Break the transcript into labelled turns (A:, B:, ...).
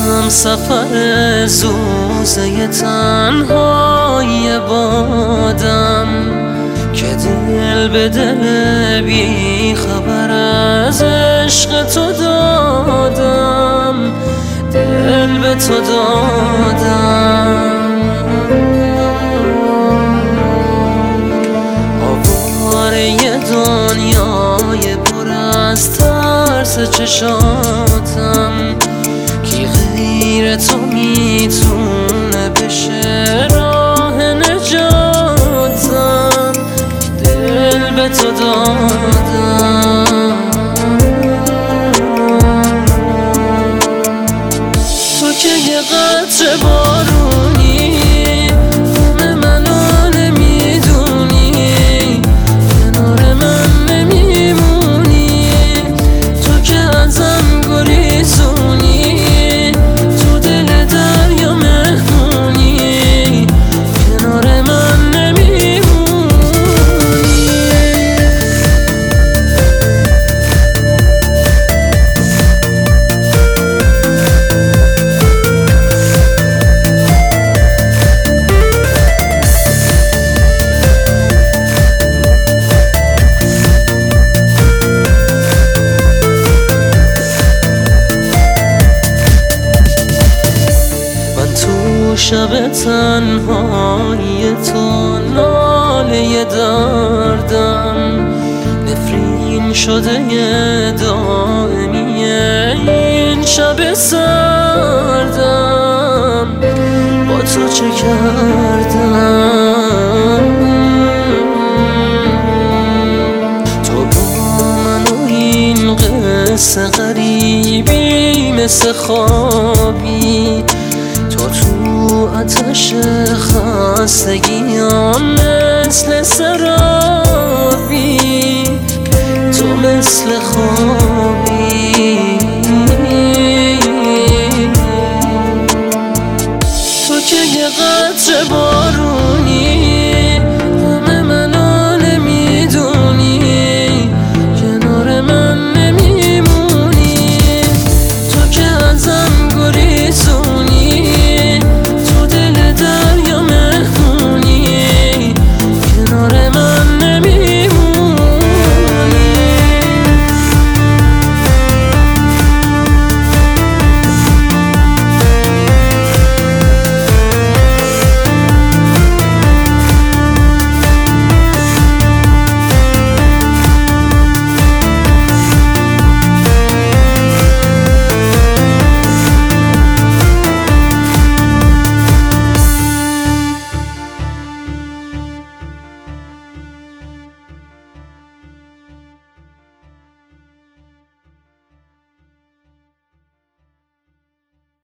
A: هم سفر زوزه تنهای بادم که دل به دل بی خبر از عشق تو دادم، دل به تو دادم. آواره دنیای پر از ترس چشاتم، کی غیر تو میتونه بشه راه نجاتم، دل به تو دادم. تو که یه قطره بارونی، غم منو نمیدونی، کنار من نمیمونی. تو که ازم گریزونی، تو دل دریا مهمونی، کنار من نمیمونی. شب تنهای تو ناله دردم، نفرین شده دائمی این شب سردم. با تو چه کردم؟ تو با من و این قصه غریبی مثل خوابی، تو آتش خستگیام مثل سرابی، تو مثل خوابی.